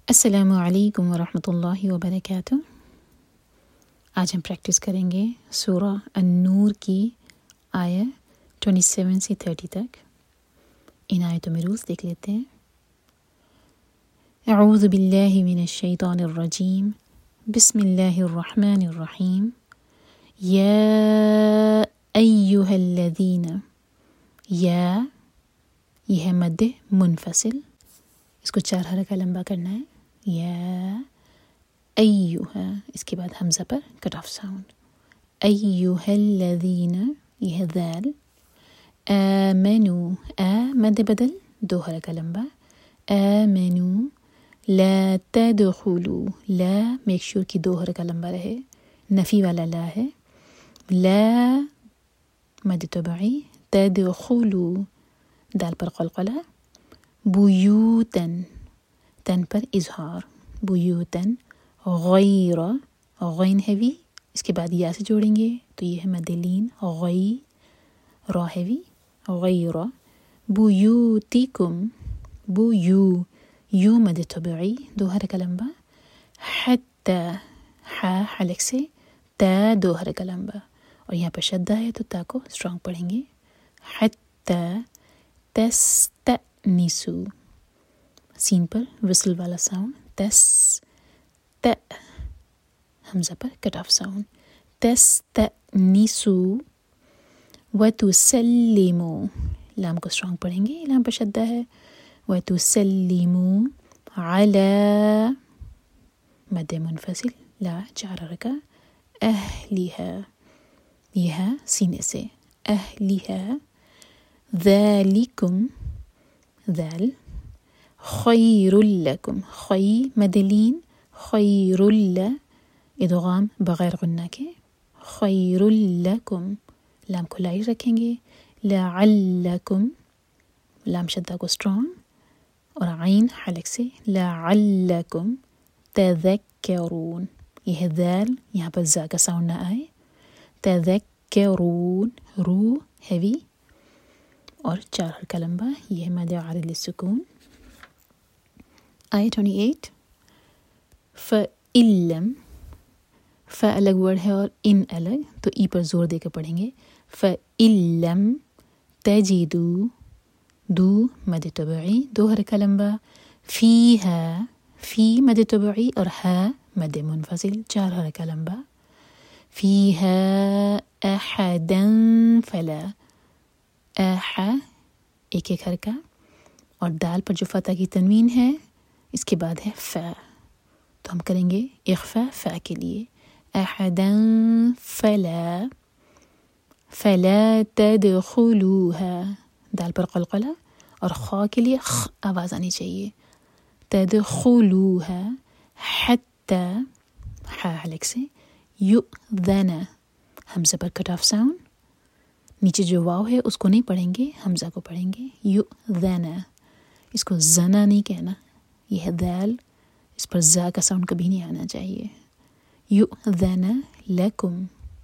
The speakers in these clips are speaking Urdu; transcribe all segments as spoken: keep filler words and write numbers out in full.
السلام علیکم ورحمۃ اللہ وبرکاتہ۔ آج ہم پریکٹس کریں گے سورہ النور کی آیت سیون سے تھرٹی تک۔ ان آیتوں میں روز دیکھ لیتے ہیں۔ اعوذ باللہ من الشیطان الرجیم، بسم اللہ الرحمن الرحیم۔ یا ایہا الذین، یا یہ ہے مد منفصل، اس کو چار حرکہ لمبا کرنا ہے۔ یا ایہا، اس کے بعد حمزہ پر کٹ آف ساؤنڈ۔ ایہا الذین، یہ ہے ذال۔ آمنو، آ مد بدل دو حرکہ لمبا۔ آمنو لا تدخلو، لا میک شور کی دو حرکہ لمبا رہے، نفی والا لا ہے۔ لا مد طبعی، تدخلو دال پر قلقلہ۔ بیوتن، تن پر اظہار، بیوتن غیر، غین ہیوی، اس کے بعد یا سے جوڑیں گے تو یہ ہے مد لین، غی را ہیوی، غیر۔ بیوتکم، بو یو، یو مد طبعی دو حرکہ لمبا۔ حتی، ح حلق سے، تا دو حرکہ لمبا، اور یہاں پر شدہ ہے تو تا کو اسٹرانگ پڑھیں گے۔ حتی تستأنسو، سین پر وصل والا ساؤنڈ، تس، ت حمزہ پر کٹ آف ساؤنڈ۔ تستأنسو وتسلمو، لام کو اسٹرانگ پڑھیں گے، لام پر شدہ ہے۔ وتسلمو علی، مد منفصل لا چار حرکہ، اہلیہا، یہ ہے سینے سے، اہلیہا۔ ذالکم، ذال خیر لکم، خی مد لین، خیر ل ادغام بغیر غنہ کے، خیر لکم، لام کو لائٹ رکھیں گے۔ لعلکم، لام شدہ کو اسٹرانگ، اور عین حلق سے، لعلکم تذکرون، یہ ہے ذال، یہاں پر زا کا ساؤنڈ نہ آئے۔ تذکرون، رو ہیوی اور چار حرکہ لمبا، یہ ہے مد عارض للسکون۔ آیت ٹوئنٹی ایٹ۔ فَإِن لَم، ف الگ ورڈ ہے اور ان الگ، تو ای پر زور دے کر پڑھیں گے۔ فَإِن لَم تَجِدُوا، دو مد طبعی دو حرکہ لمبا۔ فیہا، فی مد طبعی اور ہا مد منفصل چار حرکہ لمبا۔ فیہا احدا فلا، اح ایک ایک حرکہ، اور دال پر جو فتح کی تنوین ہے اس کے بعد ہے فا، تو ہم کریں گے اخفا فا کے لیے۔ احدا فلا، فلا تدخلوها، دال پر قلقلہ، اور خا کے لیے خ آواز آنی چاہیے۔ تدخلوها حتی، ح حلق سے، یؤذن، حمزہ پر کٹ آف ساؤنڈ، نیچے جو واو ہے اس کو نہیں پڑھیں گے، حمزہ کو پڑھیں گے۔ یؤذن، اس کو زنا نہیں کہنا، یہ ہے ذال، اس پر زا کا ساؤنڈ کبھی نہیں آنا چاہیے۔ یؤذن لکم۔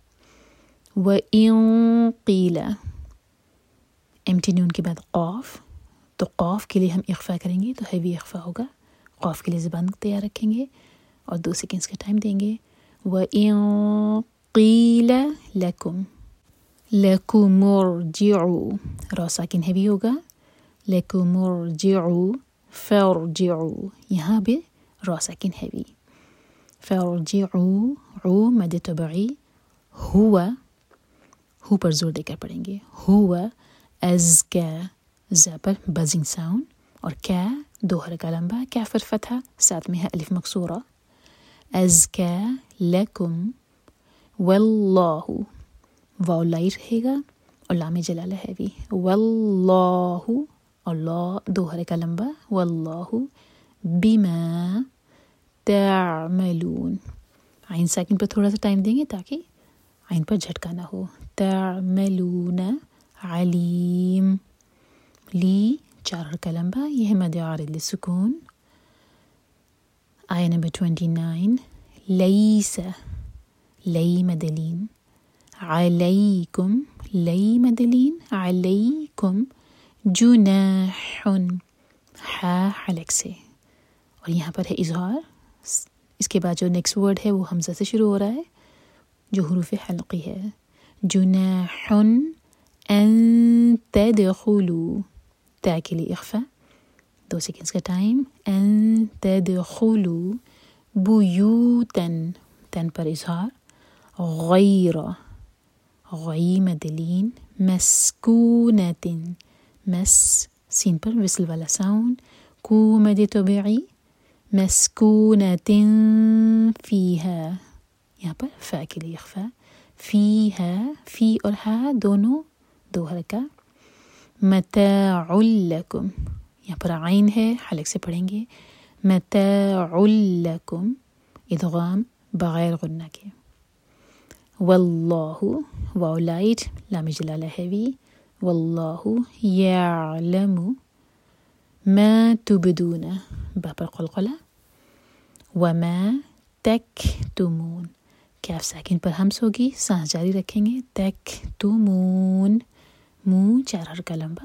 وَإِن قِیلَ، ایمٹی نون کے بعد قاف، تو قاف کے لیے ہم اخفا کریں گے تو ہیوی اخفا ہوگا، قاف کے لیے زبان تیار رکھیں گے اور دو سیکنڈز کا ٹائم دیں گے۔ وَإِن قِیلَ لَکُم، لَکُمُ ارْجِعُوا، را ساکن ہیوی ہوگا، لَکُمُ ارْجِعُوا، فَارْجِعُوا، یہاں بھی را ساکن ہیوی۔ فَارْجِعُوا، عو مد طبعی، ہوا، ہو پر زور دے کر پڑھیں گے۔ ہوا ازکا، زا پر بزنگ ساؤنڈ، اور کا دو حرکہ لمبا، کاف پر فتحہ، ساتھ میں ہے الف مکسورہ۔ ازکا لکم، واللہ، واو لائٹ رہے گا اور لام جلالہ ہیوی، واللہ، اور لا دو حرکہ لمبا، واللہ بما تعملون، عین ساکن پر تھوڑا سا ٹائم دیں گے تاکہ عین پر جھٹکا نہ ہو۔ تعملون علیم، لی چار حرکہ لمبا، یہ ہے مد عارض للسکون۔ آیہ نمبر ٹوئنٹی نائن۔ لیس، لی مد لین، علیکم، لی مد لین، علیکم، جناح، ہا حلق سے، اور یہاں پر ہے اظہار. اس کے بعد جو نیکسٹ ورڈ ہے وہ حمزہ سے شروع ہو رہا ہے جو حروف حلقی ہے. جناح ان تدخلوا، تا کے لیے اخفا، دو سیکنڈز کا ٹائم. ان تدخلوا بیوتا، تن پر اظہار. غیر، غی مدلین. مسکونت، مس سین پر وصل والا ساؤنڈ. کو مد طبیعی. مسکونت فیہا، یہاں پر فا کے لیے اخفا. فیہا، فی اور ہا دونوں دو حرکہ. متاع لکم، یہاں پر عین ہے حلق سے پڑھیں گے. متاع لکم، ادغام بغیر غنہ کے. واللہ، واو لائٹ، لام جلالہ ہیوی. واللہ یعلم ما تبدون، با پر قلقلہ. وما تکتمون، کیف ساکن پر ہمس ہوگی، سانس جاری رکھیں گے. تکتمون، منہ چار حرکہ لمبا.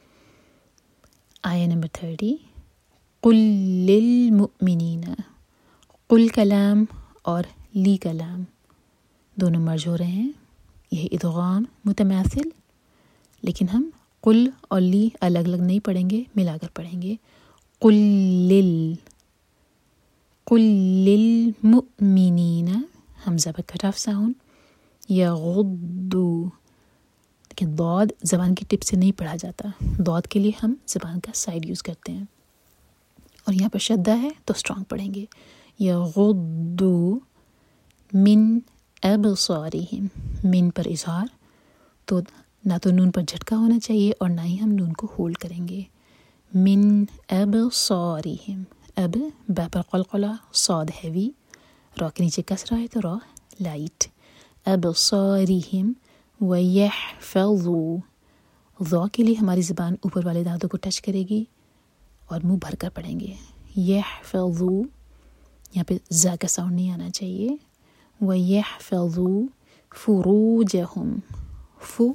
آیہ نمبر تھرٹی. قل للمؤمنین، قل کلام اور لی کلام دونوں مرج ہو رہے ہیں. یہ ادغام متماثل، لیکن ہم قل اور لی الگ الگ نہیں پڑھیں گے، ملا کر پڑھیں گے. قل لل، قل للمؤمنین، حمزہ پر کٹ آف ساؤنڈ. یغضوا، لیکن ضاد زبان کی ٹپ سے نہیں پڑھا جاتا، ضاد کے لیے ہم زبان کا سائڈ یوز کرتے ہیں. اور یہاں پر شدہ ہے تو اسٹرانگ پڑھیں گے. یغضوا من ابصارہم، من پر اظہار، تو نہ تو نون پر جھٹکا ہونا چاہیے اور نہ ہی ہم نون کو ہولڈ کریں گے. من ابصارہم، اب با پر قلقلہ، صاد ہیوی، را کے نیچے کسرہ ہے تو را لائٹ. ابصارہم ویحفظوا، ضا کے لیے ہماری زبان اوپر والے دانتوں کو ٹچ کرے گی اور منہ بھر کر پڑھیں گے. یحفظوا، یہاں پہ زا کا ساؤنڈ نہیں آنا چاہیے. وَيَحْفَظُوا فُرُوجَهُمْ، فو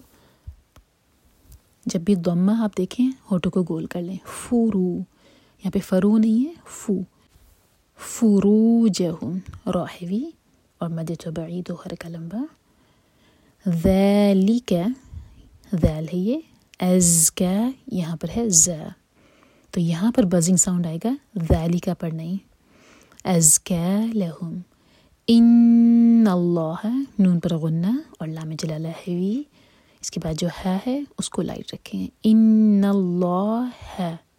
جب بھی ضمہ آپ دیکھیں ہوٹو کو گول کر لیں. فرو، یہاں پہ فرو نہیں ہے، فو. فُرُوجَهُمْ، را ہیوی اور مد طبعی دو حرکہ لمبا. ذَلِكَ، ذال ہے یہ. ازکا، یہاں پر ہے زا، تو یہاں پر بزنگ ساؤنڈ آئے گا، ذَلِكَ پر نہیں. ازکا لہم. ان اللہ، نون پر غنہ اور لام جلالہ ہیوی. اس کے بعد جو ہے ہے اس کو لائٹ رکھیں. ان اللہ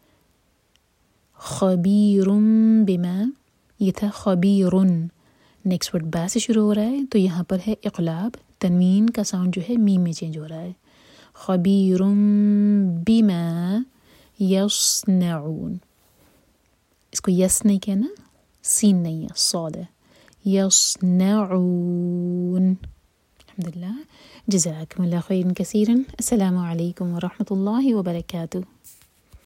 خبیر بما، یہ تھا خبیرن. نیکسٹ ورڈ با سے شروع ہو رہا ہے تو یہاں پر ہے اقلاب، تنوین کا ساؤنڈ جو ہے میم میں چینج ہو رہا ہے. خبیر بما یصنعون، اس کو یس نہیں کہنا، سین نہیں ہے، صاد ہے. یصنعون. الحمدللہ. جزاکم اللہ خیرا کثیرا. السلام علیکم ورحمۃ اللہ وبرکاتہ.